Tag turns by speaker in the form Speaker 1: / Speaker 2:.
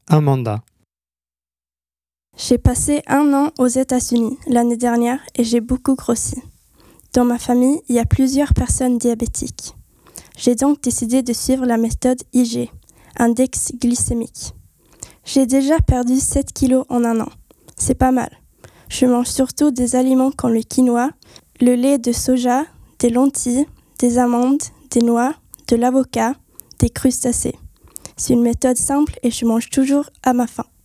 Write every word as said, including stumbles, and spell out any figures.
Speaker 1: Amanda.
Speaker 2: J'ai passé un an aux États-Unis l'année dernière et j'ai beaucoup grossi. Dans ma famille, il y a plusieurs personnes diabétiques. J'ai donc décidé de suivre la méthode I G, index glycémique. J'ai déjà perdu sept kilos en un an. C'est pas mal. Je mange surtout des aliments comme le quinoa, le lait de soja, des lentilles, des amandes, des noix, de l'avocat, des crustacés. C'est une méthode simple et je mange toujours à ma faim.